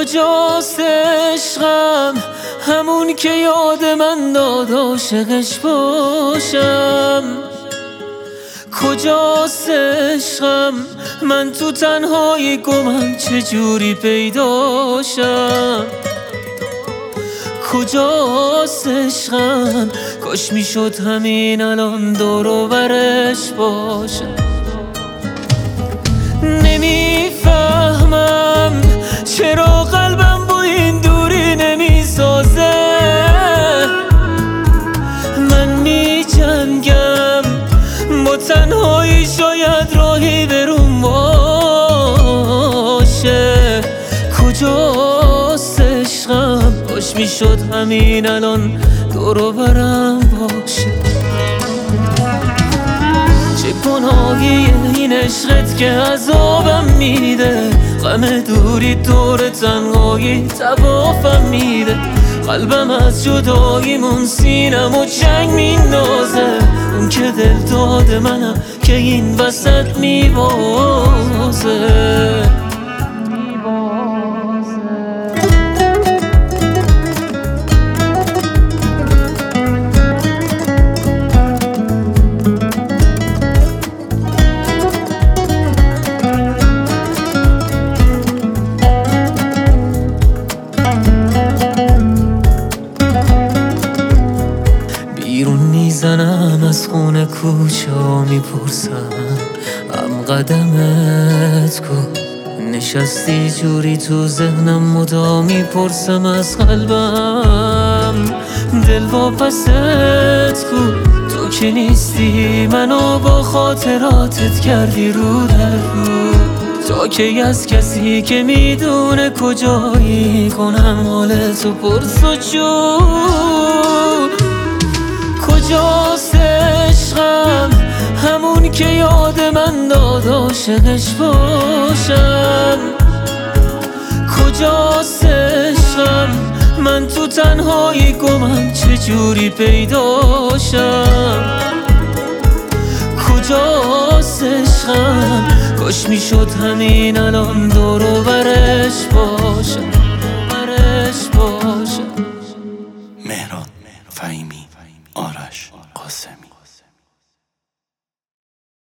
کجاست عشقم، همون که یاد من داد عاشقش باشم. کجاست عشقم، من تو تنهایی گمم چجوری پیداشم. کجاست عشقم، کاش میشد همین الان دور و برش باشم. نمیفهمم چرا قلبم با این دوری نمیسازه. من میجنگم با تنهایی، شاید راهی برون باشه. کجاست عشقم، کاش میشد همین الان دور و برم باشه. چه گناهیه این عشقت که عذابم میده، غم دوری دور تنهایی توافم میده. قلبم از جداییمون سینم و جنگ میندازه. اون که دل داده منم که این وسط میبازه. بیرون میزنم از خونه کوچه ها میپرسم هم قدمت کو. نشستی جوری تو ذهنم مدام میپرسم از قلبم دل واپست کو. تو که نیستی منو با خاطراتت کردی رو در رو. تا کی از کسی که میدونه کجایی کنم حالتو پرس و جو. کجاست عشقم، همون که یاد من داد عاشقش باشم. کجاست عشقم، من تو تنهایی گمم چجوری پیداشم. کجاست عشقم، کاش میشد همین الان دور و برش باشم.